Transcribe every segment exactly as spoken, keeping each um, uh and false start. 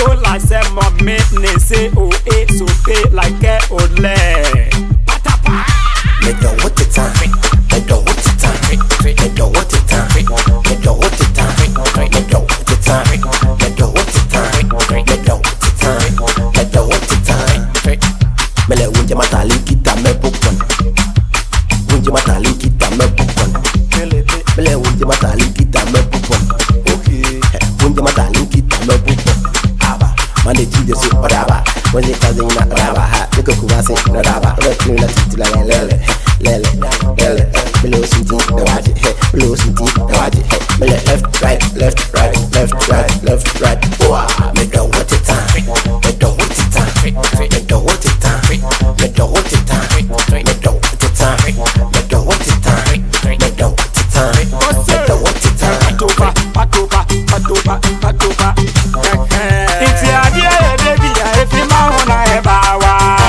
Go like say mommy, ne say oh eh, so pay like a ole. Patapa. Me don't want the time. Me don't want the time. Me don't want the time. Me don't want the time. Me don't want the time. Me don't want the time. Me don't want the time. Me don't want the time. Me le unje matali kita me bukon. Unje matali kita me bukon. Me le unje matali kita me bukon. Okay. Unje matali kita me bukon. Aba. Mane jide se oraba. Mane kaze ina oraba ha. Niko kuwase oraba. Ora tuna titila lele. Lele, lele, below something, the watch it, hey, below something, the watch it, hey, below left, right, left, right, left, right, left, right, wow, me don't want it time, me don't want it time, me don't want it time, me don't want it time, me don't want it time, me don't want it time, me don't want it time, me don't want it time, Patoba, patoba, patoba, patoba, it's the idea, baby, if you wanna have our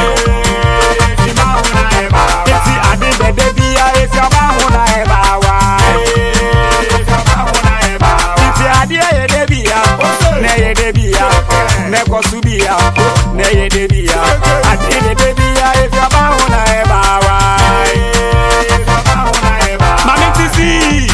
Neko subia, neye debia, adele debia, if you wanna have Mami tisi,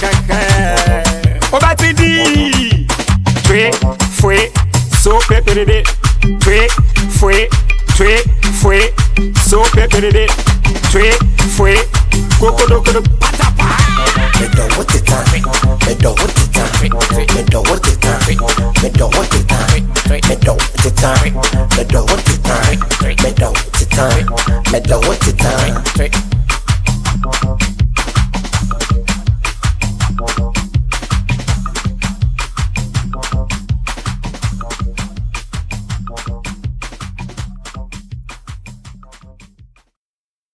obati di, twe, fue, so pepe, twe, fue, twe, fue, so pepe, twe, fue, coco do patapa. Me don't want the time, me don't want the time, me don't want the time, me don't want the time, me don't want the time.